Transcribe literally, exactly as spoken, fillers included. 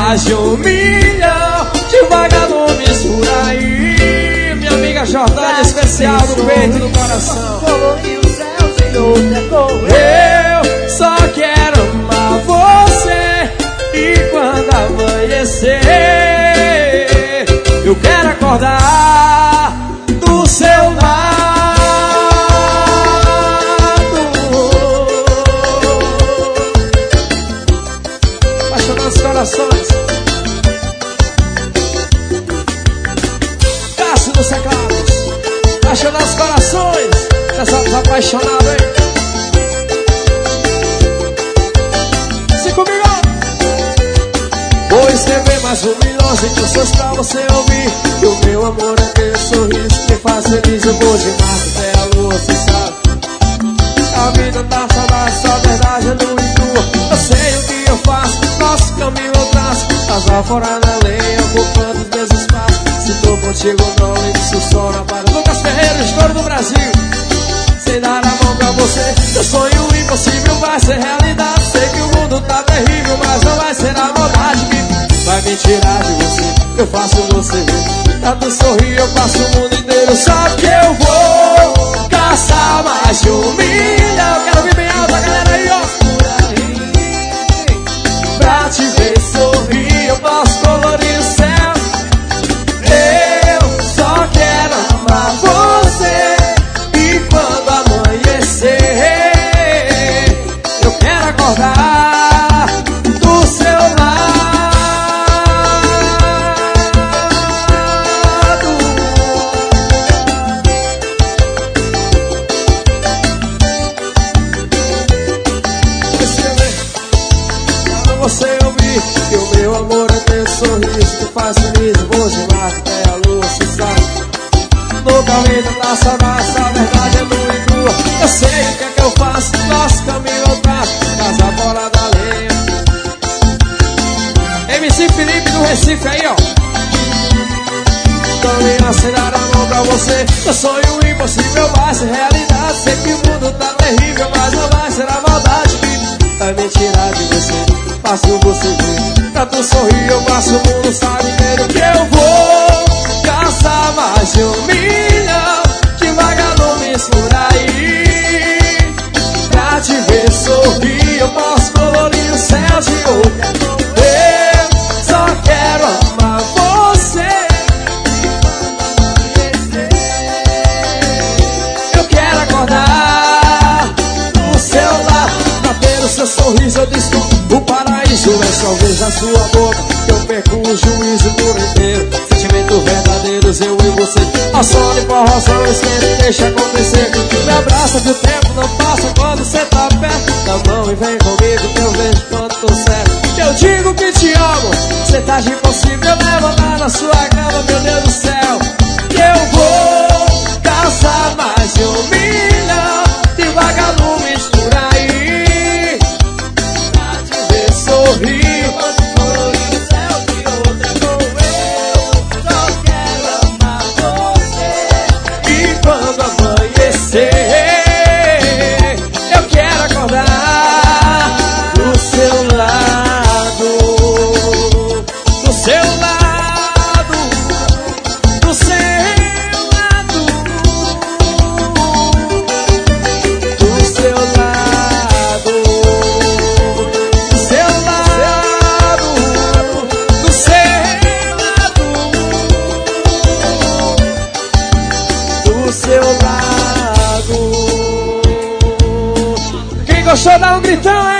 mais de um milhão de vagalumes por aí. Minha amiga Jordânia, especial do peito do coração. Colorir os céus em outra cor. Eu só quero amar você. E quando amanhecer, eu quero acordar do seu lado. Apaixonando os corações. Cássio dos teclados. Apaixonando os corações. Pessoal dos apaixonados, hein? Se comigo. Vou escrever mais um milhão de canções pra você ouvir. E o meu amor é teu sorriso que faz feliz. Eu vou de marca até a lua, cê sabe. A vida da saudade, só verdade é lua e tua. Eu sei o que eu faço, nosso caminho eu traço. Casal fora na lenha, ocupando os meus espaços. Se tô contigo não ligo se o sol não para. Lucas Ferreira, estouro do Brasil. Sem dar a mão pra você, seu sonho impossível vai ser realidade. Sei que o mundo tá terrível, mas não vai ser a maldade que vai me tirar de você. Eu faço você ver, tanto sorrir eu passo o mundo inteiro. Sabe que eu vou caçar mais de um milhão. Quero ouvir bem alto a galera aí, ó. Pra te ver sorrir eu posso colorir o céu. Eu só quero amar você. E quando amanhecer, eu quero acordar do seu lado. Pra você ouvir que o meu amor é teu sorriso que faz feliz. Eu vou de lá até a lua, cê sabe. No caminho da saudade, essa verdade é lua e lua. Eu sei o que é que eu faço, nosso caminho eu traço. Casa fora da lenha. M C Felipe do Recife aí, ó. Caminho sem dar a mão pra você. Seu sonho impossível vai ser realidade. Sei que o mundo tá terrível, mas não vai ser a maldade que vai me tirar de você. Faço você ver, tanto sorrir eu passo o mundo sabe inteiro. Que eu vou caçar mais de um milhão de vagalumes por aí. Pra te ver sorrir eu posso colorir o céu de ouro. Eu só quero amar você. Eu quero acordar do seu lado. Pra ter o seu sorriso eu descubro o paraíso. É só ver a sua boca que eu perco o juízo por inteiro. Sentimento verdadeiros eu e você. A sol de forrozão esquenta e deixa acontecer. Me abraça que o tempo não passa quando cê tá perto. Dá mão e vem comigo que eu vejo quando tô certo. Eu digo que te amo, cê tá de impossível levantar na sua cama, meu Deus do céu. Que eu vou caçar mais de um milhão de vagalumes por aí. Pra te ver sorrir, colorir o céu de outra cor. Eu só quero amar você. E quando amanhecer, eu quero acordar do seu lado. Do seu lado. Do seu lado. Do seu lado. Do seu lado. Do seu lado. Do seu lado. Quem gostou dá um gritão, é?